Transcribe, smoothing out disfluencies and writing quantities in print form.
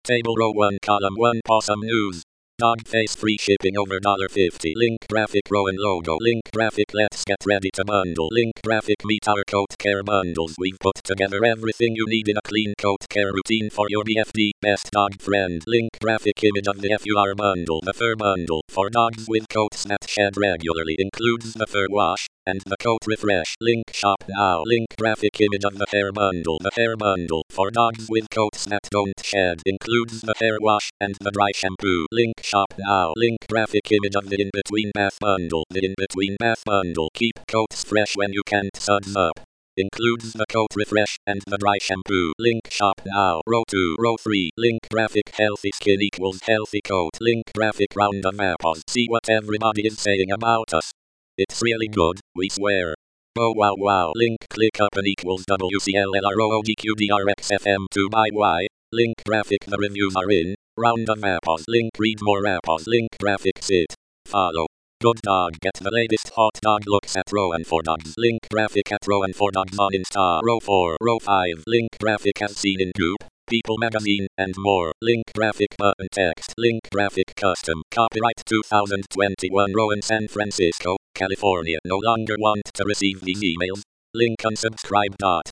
Table row 1 column 1 Possum News. Dog face free shipping over $50. Link graphic Rowan logo. Link graphic let's get ready to bundle. Link graphic meet our coat care bundles. We've put together everything you need in a clean coat care routine for your BFD best dog friend. Link graphic image of the FUR bundle. The fur bundle for dogs with coats that shed regularly includes the fur wash and the coat refresh. Link shop now. Link graphic image of the hair bundle. The hair bundle for dogs with coats that don't shed includes the hair wash and the dry shampoo. Link shop now. Link graphic image of the in-between bath bundle. The in-between bath bundle keep coats fresh when you can't suds up. Includes the coat refresh and the dry shampoo. Link shop now. Row 2, row 3. Link graphic healthy skin equals healthy coat. Link graphic round of apples. See what everybody is saying about us. It's really good, we swear. Oh wow wow. Link click up and equals WCLLROODQDRXFM2BY. Link graphic the reviews are in. Round of apples. Link read more apples. Link graphic sit. Follow. Good dog get the latest hot dog looks at Rowan for dogs. Link graphic at Rowan for dogs on Insta. Row 4, row 5. Link graphic as seen in Goop, People magazine, and more. Link graphic button text. Link graphic custom. Copyright 2021. Rowan, San Francisco, California. No longer want to receive these emails. Link unsubscribe.